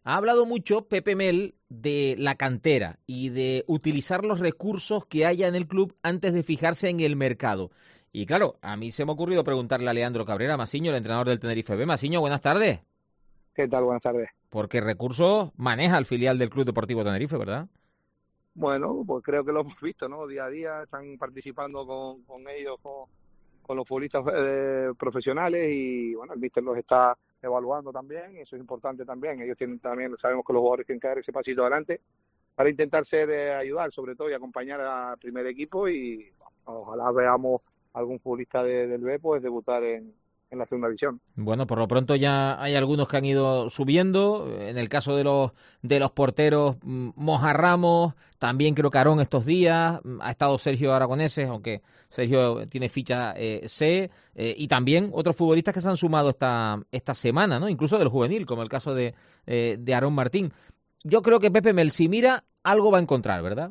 Ha hablado mucho Pepe Mel de la cantera y de utilizar los recursos que haya en el club antes de fijarse en el mercado. Y claro, a mí se me ha ocurrido preguntarle a Leandro Cabrera Masiño, el entrenador del Tenerife B. Masiño, buenas tardes. ¿Qué tal? Buenas tardes. Porque recursos maneja el filial del Club Deportivo Tenerife, ¿verdad? Bueno, pues creo que lo hemos visto, ¿no? Día a día están participando con ellos, con los futbolistas profesionales y, bueno, el míster los está evaluando también y eso es importante también. Ellos tienen también, sabemos que los jugadores tienen que dar ese pasito adelante para intentar ayudar sobre todo y acompañar al primer equipo y bueno, ojalá veamos algún futbolista del B pues debutar en la segunda división. Bueno, por lo pronto ya hay algunos que han ido subiendo. En el caso de los porteros, Moja Ramos, también creo que Aarón estos días, ha estado Sergio Aragoneses, aunque Sergio tiene ficha C, y también otros futbolistas que se han sumado esta semana, ¿no? Incluso del juvenil, como el caso de Aarón Martín. Yo creo que Pepe Mel, si mira, algo va a encontrar, ¿verdad?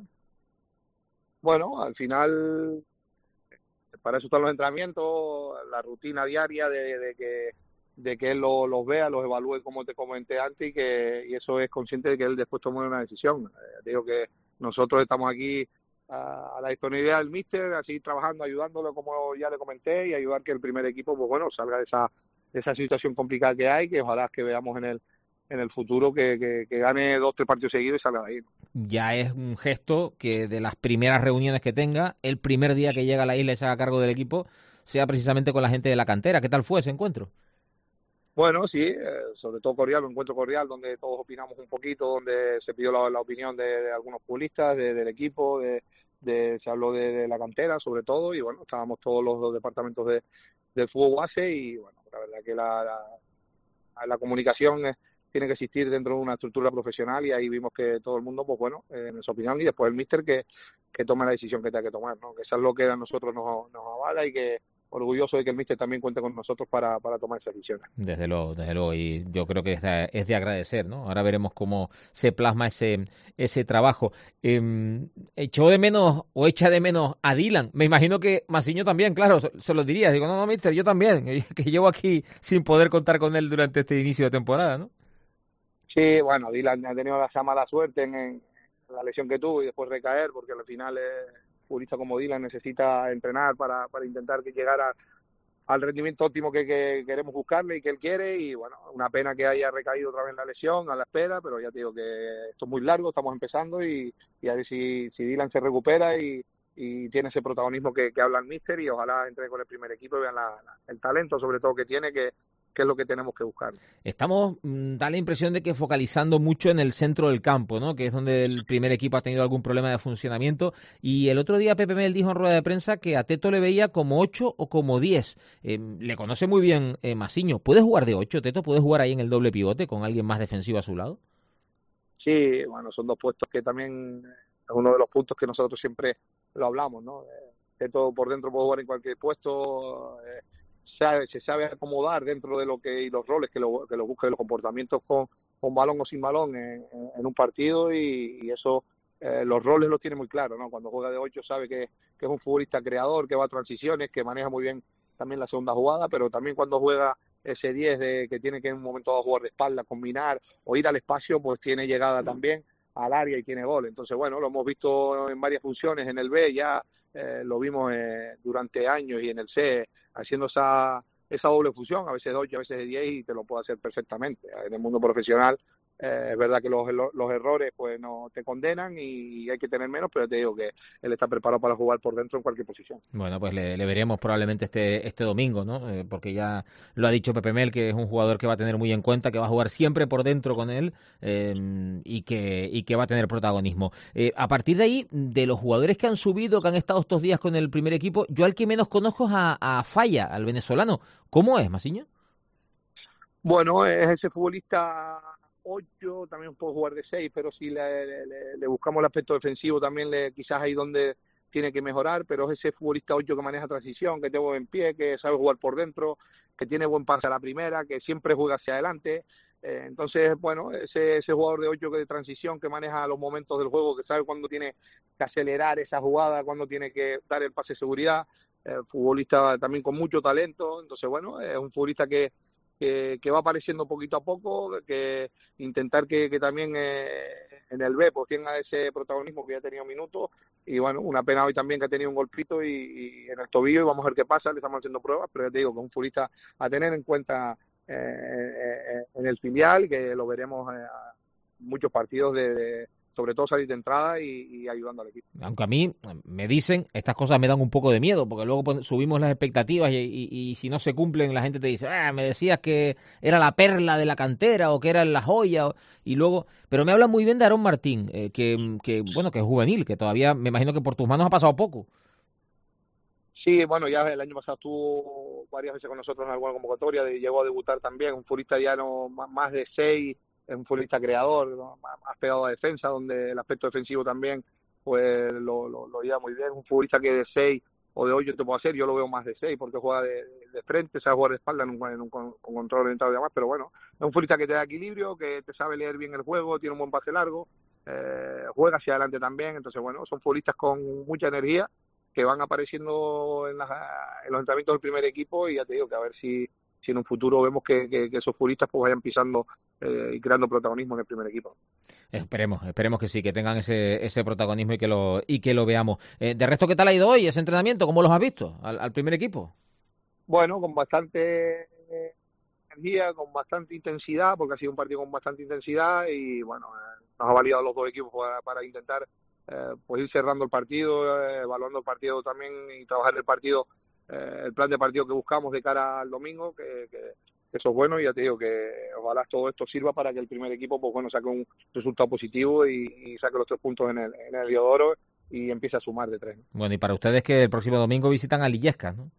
Bueno, al final para eso están los entrenamientos, la rutina diaria de que él los vea, los evalúe como te comenté antes y eso es consciente de que él después tome una decisión. Digo que nosotros estamos aquí a la disponibilidad del míster, así trabajando, ayudándolo como ya le comenté y ayudar que el primer equipo pues bueno salga de esa situación complicada que hay, que ojalá que veamos en el futuro que gane 2 o 3 partidos seguidos y salga de ahí. Ya es un gesto que de las primeras reuniones que tenga, el primer día que llega a la isla y se haga cargo del equipo, sea precisamente con la gente de la cantera. ¿Qué tal fue ese encuentro? Bueno, sí, sobre todo cordial, un encuentro cordial donde todos opinamos un poquito, donde se pidió la opinión de algunos futbolistas, del equipo, se habló de la cantera sobre todo y bueno, estábamos todos los departamentos del fútbol base y bueno, la verdad que la comunicación tiene que existir dentro de una estructura profesional y ahí vimos que todo el mundo, pues bueno, en su opinión y después el míster que tome la decisión que tenga que tomar, ¿no? Que eso es lo que a nosotros nos avala y que orgulloso de que el míster también cuente con nosotros para tomar esas decisiones. Desde luego, y yo creo que es de agradecer, ¿no? Ahora veremos cómo se plasma ese trabajo. ¿Echó de menos o echa de menos a Dylan? Me imagino que Masiño también, claro, se lo diría. Digo, no, mister, yo también, que llevo aquí sin poder contar con él durante este inicio de temporada, ¿no? Sí, bueno, Dylan ha tenido esa mala suerte en la lesión que tuvo y después recaer, porque al final un futbolista como Dylan necesita entrenar para intentar que llegara al rendimiento óptimo que queremos buscarle y que él quiere. Y bueno, una pena que haya recaído otra vez en la lesión, a la espera, pero ya te digo que esto es muy largo, estamos empezando y a ver si Dylan se recupera y tiene ese protagonismo que habla el míster y ojalá entre con el primer equipo y vean el talento sobre todo que tiene, que es lo que tenemos que buscar. Estamos, da la impresión de que focalizando mucho en el centro del campo, ¿no? Que es donde el primer equipo ha tenido algún problema de funcionamiento. Y el otro día Pepe Mel dijo en rueda de prensa que a Teto le veía como 8 o como 10. Le conoce muy bien Masiño. ¿Puede jugar de 8, Teto? ¿Puede jugar ahí en el doble pivote con alguien más defensivo a su lado? Sí, bueno, son dos puestos que también es uno de los puntos que nosotros siempre lo hablamos, ¿no? Teto por dentro puede jugar en cualquier puesto, se sabe acomodar dentro de lo que y los roles que lo busca y los comportamientos con balón o sin balón en un partido y eso los roles los tiene muy claro, ¿no? Cuando juega de 8 sabe que es un futbolista creador, que va a transiciones, que maneja muy bien también la segunda jugada, pero también cuando juega ese 10 que tiene que en un momento dado jugar de espalda, combinar o ir al espacio, pues tiene llegada también al área y tiene gol. Entonces, bueno, lo hemos visto en varias funciones en el B, ya lo vimos durante años y en el C haciendo esa doble función, a veces de 8, a veces de 10 y te lo puede hacer perfectamente. En el mundo profesional es verdad que los errores pues no te condenan y hay que tener menos, pero te digo que él está preparado para jugar por dentro en cualquier posición. Bueno, pues le veremos probablemente este domingo, ¿no? Porque ya lo ha dicho Pepe Mel, que es un jugador que va a tener muy en cuenta, que va a jugar siempre por dentro con él y que va a tener protagonismo. A partir de ahí, de los jugadores que han subido, que han estado estos días con el primer equipo, yo al que menos conozco es a Falla, al venezolano. ¿Cómo es, Masiño? Bueno, es ese futbolista 8, también puede jugar de 6, pero si le buscamos el aspecto defensivo también quizás ahí donde tiene que mejorar, pero es ese futbolista 8 que maneja transición, que tiene buen pie, que sabe jugar por dentro, que tiene buen pase a la primera, que siempre juega hacia adelante. Entonces, bueno, ese jugador de 8 que de transición, que maneja los momentos del juego, que sabe cuándo tiene que acelerar esa jugada, cuándo tiene que dar el pase de seguridad, futbolista también con mucho talento. Entonces, bueno, es un futbolista que va apareciendo poquito a poco, que intentar que también en el B pues tenga ese protagonismo que ya ha tenido minutos. Y bueno, una pena hoy también que ha tenido un golpito y en el tobillo, y vamos a ver qué pasa, le estamos haciendo pruebas, pero ya te digo que es un futbolista a tener en cuenta en el filial, que lo veremos muchos partidos sobre todo salir de entrada y ayudando al equipo. Aunque a mí me dicen, estas cosas me dan un poco de miedo, porque luego subimos las expectativas y si no se cumplen, la gente te dice, me decías que era la perla de la cantera o que era la joya, y luego, pero me hablan muy bien de Aarón Martín, bueno, que es juvenil, que todavía me imagino que por tus manos ha pasado poco. Sí, bueno, ya el año pasado estuvo varias veces con nosotros en alguna convocatoria, llegó a debutar también, un futbolista ya no más de 6, es un futbolista creador, ¿no? Más pegado a defensa, donde el aspecto defensivo también pues lo lleva muy bien. Un futbolista que de 6 o de 8 te puedo hacer, yo lo veo más de 6 porque juega de frente, sabe jugar de espalda con control orientado y demás, pero bueno, es un futbolista que te da equilibrio, que te sabe leer bien el juego, tiene un buen pase largo, juega hacia adelante también, entonces bueno, son futbolistas con mucha energía que van apareciendo en los entrenamientos del primer equipo, y ya te digo que a ver si en un futuro vemos que esos futbolistas pues vayan pisando y creando protagonismo en el primer equipo. Esperemos que sí, que tengan ese protagonismo y que lo veamos. De resto, ¿qué tal ha ido hoy ese entrenamiento? ¿Cómo los has visto al primer equipo? Bueno, con bastante energía, con bastante intensidad, porque ha sido un partido con bastante intensidad y bueno, nos ha valido a los dos equipos para intentar pues ir cerrando el partido, evaluando el partido también y trabajar el partido, el plan de partido que buscamos de cara al domingo, que eso es bueno, y ya te digo que ojalá todo esto sirva para que el primer equipo pues bueno saque un resultado positivo y saque los 3 puntos en el Río de Oro y empiece a sumar de 3, ¿no? Bueno, y para ustedes que el próximo domingo visitan a Illescas, ¿no?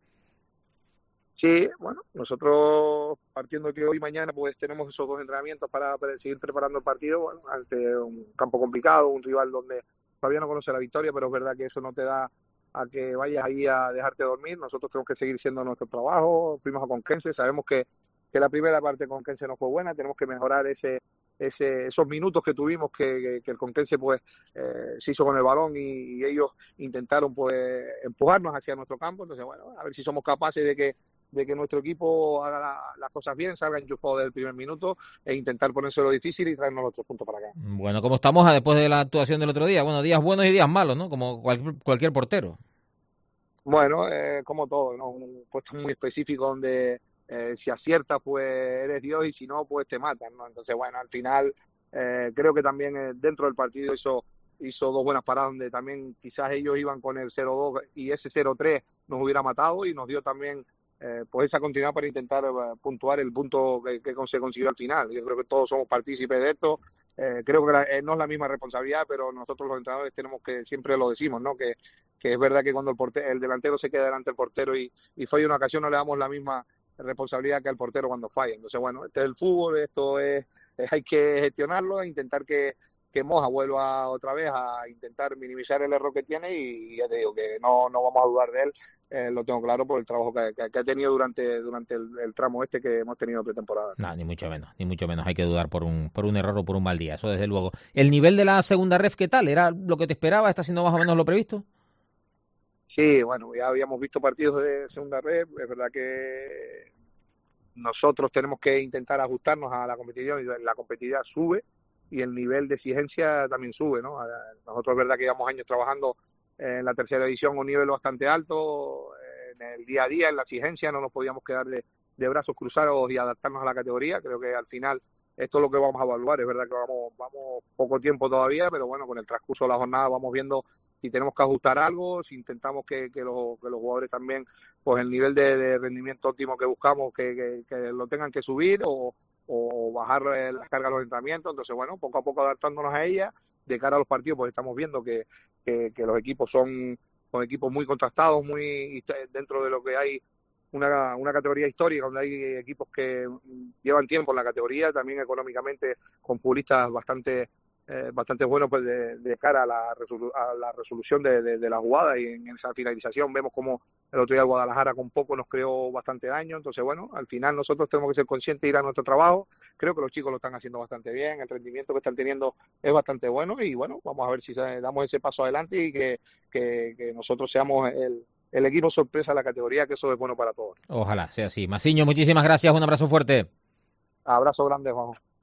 Sí, bueno, nosotros partiendo de que hoy y mañana pues tenemos esos 2 entrenamientos para seguir preparando el partido, bueno, ante un campo complicado, un rival donde todavía no conoce la victoria, pero es verdad que eso no te da a que vayas ahí a dejarte dormir. Nosotros tenemos que seguir siendo nuestro trabajo. Fuimos a Conquense, sabemos que la primera parte de Conquense no fue buena, tenemos que mejorar esos minutos que tuvimos, que el Conquense pues se hizo con el balón y ellos intentaron pues empujarnos hacia nuestro campo. Entonces bueno, a ver si somos capaces de que nuestro equipo haga las cosas bien, salga enchufado del primer minuto e intentar ponérselo difícil y traernos los 3 puntos para acá. Bueno, ¿cómo estamos después de la actuación del otro día? Bueno, días buenos y días malos, ¿no? Como cualquier portero. Bueno, como todo, ¿no? Un puesto muy específico donde si aciertas pues eres Dios y si no pues te matan, ¿no? Entonces bueno, al final creo que también dentro del partido hizo 2 buenas paradas donde también quizás ellos iban con el 0-2 y ese 0-3 nos hubiera matado y nos dio también pues esa continuidad para intentar puntuar el punto que se consiguió al final. Yo creo que todos somos partícipes de esto. Creo que no es la misma responsabilidad, pero nosotros los entrenadores tenemos que, siempre lo decimos, ¿no? Que es verdad que cuando el delantero se queda delante del portero y falla una ocasión, no le damos la misma responsabilidad que al portero cuando falla. Entonces, bueno, este es el fútbol, esto hay que gestionarlo e intentar que Moja vuelva otra vez a intentar minimizar el error que tiene y ya te digo que no vamos a dudar de él, lo tengo claro por el trabajo que ha tenido durante el tramo este que hemos tenido pretemporada. No, ni mucho menos hay que dudar por un error o por un mal día, eso desde luego. ¿El nivel de la segunda ref qué tal? ¿Era lo que te esperaba? ¿Está siendo más o menos lo previsto? Sí, bueno, ya habíamos visto partidos de segunda ref, es verdad que nosotros tenemos que intentar ajustarnos a la competitividad y la competitividad sube y el nivel de exigencia también sube, ¿no? Nosotros es verdad que llevamos años trabajando en la tercera división a un nivel bastante alto, en el día a día, en la exigencia, no nos podíamos quedar de brazos cruzados y adaptarnos a la categoría. Creo que al final esto es lo que vamos a evaluar. Es verdad que vamos poco tiempo todavía, pero bueno, con el transcurso de la jornada vamos viendo si tenemos que ajustar algo, si intentamos que los jugadores también, pues el nivel de rendimiento óptimo que buscamos, que lo tengan que subir o bajar las cargas de los entrenamientos. Entonces, bueno, poco a poco adaptándonos a ella. De cara a los partidos, pues estamos viendo que los equipos son equipos muy contrastados, muy dentro de lo que hay una categoría histórica, donde hay equipos que llevan tiempo en la categoría, también económicamente con futbolistas bastante buenos pues de cara a la resolución de la jugada, y en esa finalización vemos como el otro día el Guadalajara con poco nos creó bastante daño. Entonces bueno, al final nosotros tenemos que ser conscientes de ir a nuestro trabajo. Creo que los chicos lo están haciendo bastante bien, el rendimiento que están teniendo es bastante bueno y bueno, vamos a ver si damos ese paso adelante y que nosotros seamos el equipo sorpresa de la categoría, que eso es bueno para todos. Ojalá sea así. Masiño, muchísimas gracias, un abrazo fuerte. Abrazo grande, Juan.